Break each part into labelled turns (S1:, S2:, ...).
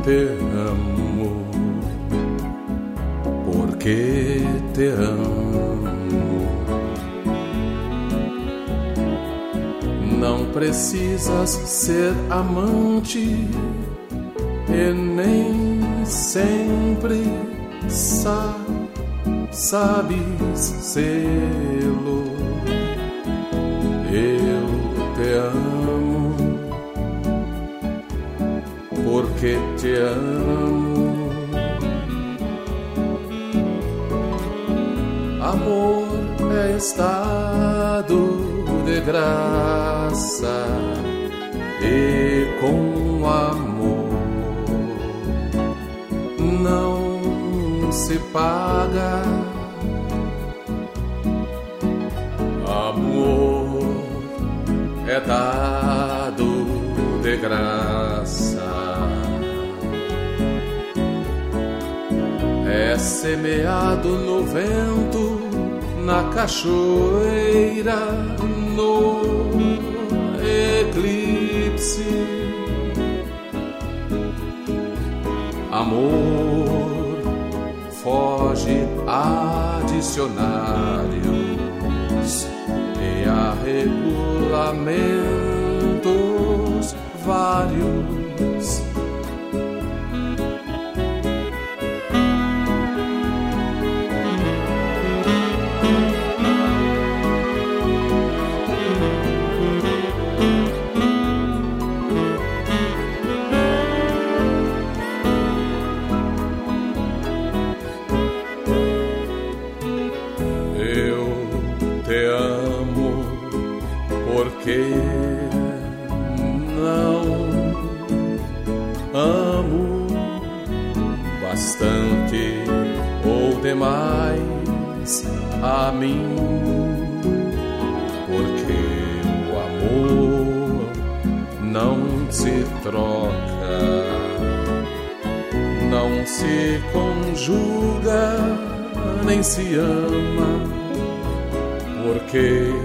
S1: te amo, porque te amo. Não precisas ser amante e nem sempre sabes sê-lo. Eu te amo, porque te amo. Amor é estado de graça, e com amor não se paga. Amor é dado de graça, é semeado no vento, na cachoeira, no eclipse. Amor foge a dicionários e a regulamentos vários. Porque não amo bastante ou demais a mim, porque o amor não se troca, não se conjuga, nem se ama, porque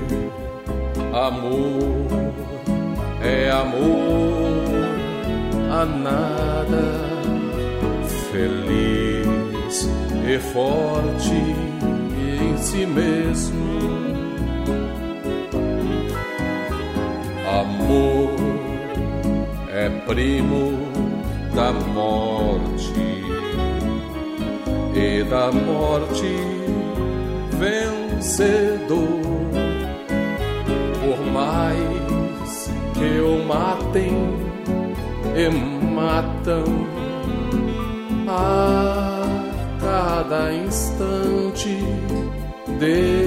S1: amor é amor a nada, feliz e forte em si mesmo. Amor é primo da morte, e da morte vencedor. Por mais que o matem e matam a cada instante de